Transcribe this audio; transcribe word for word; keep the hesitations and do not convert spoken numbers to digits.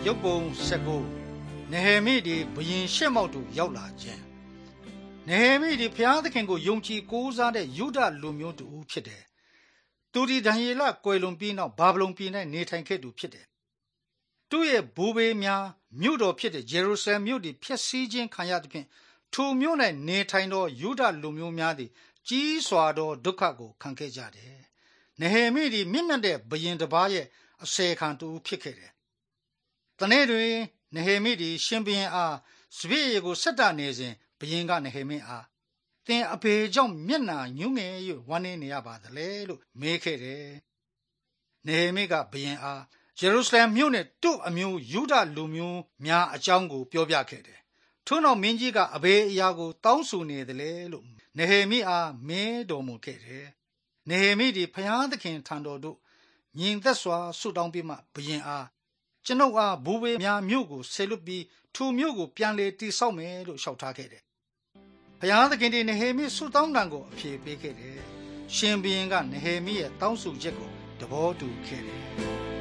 ရုပ်ပုံဆက်ကိုနေဟေမိဒီဘရင်ရှက်မောက်တို့ရောက်လာခြင်းနေဟေမိဒီဘုရားသခင်ကိုယုံကြည်ကိုးစားတဲ့ယုဒလူမျိုးတူဖြစ်တယ်သူဒီဒံယေလကွယ်လွန်ပြီးနောက်ဘာဗလုန်ပြည်၌နေထိုင်ခဲ့သူဖြစ်တယ်သူ့ရဲ့ဘူဘေးများမြို့တော်ဖြစ်တဲ့ဂျေရုဆလင်မြို့ဒီဖျက်ဆီးခြင်းခံရသဖြင့်ထိုမြို့၌နေထိုင်သောယုဒလူမျိုးများသည်ကြီးစွာသောဒုက္ခကိုခံခဲ့ကြတယ်နေဟေမိဒီမြင့်မြတ်တဲ့ဘရင်တစ်ပါးရဲ့အစေခံတူဖြစ်ခဲ့တယ်တနေ့တွင်နေဟေမိဒီရှင်ဘုရင်အားစပည့်ကိုဆက်တာနေစဉ်ဘုရင်ကနေဟေမိအားသင်အဘေကြောင့်မျက်နှာညှိုးငယ်၍ဝမ်းနေနေရပါသလဲလို့မေးခဲ့တယ်နေဟေမိကဘုရင်အားယေရုရှလင်မြို့နဲ့သူ့အမျိုးယုဒလူမျိုးများအကြောင်းကိုပြောပြခဲ့တယ်ထို့နောက်မင်းကြီးကအဘေအရာကိုတောင်းဆိုနေတယ်လေလို့နေဟေမိအားမေးတော်မူခဲ့တယ်နေဟေမိဒီဘုရားသခင်ထံတော်သို့ညီသက်စွာဆုတောင်းပြီးမှဘုရင်အားကျွန်ုပ်အားဘူဘေများမြို့ကိုဆေလွတ်ပြီးထိုမြို့ကိုပြန်လေတည်ဆောက်မယ်လို့လျှောက်ထားခဲ့တယ်ဘုရားသခင်ဒီနေဟေမိဆုတောင်းတံကိုအဖြေပေးခဲ့တယ်ရှင်ဘုရင်ကနေဟေမိရဲ့တောင်းဆိုချက်ကိုသဘောတူခဲ့တယ်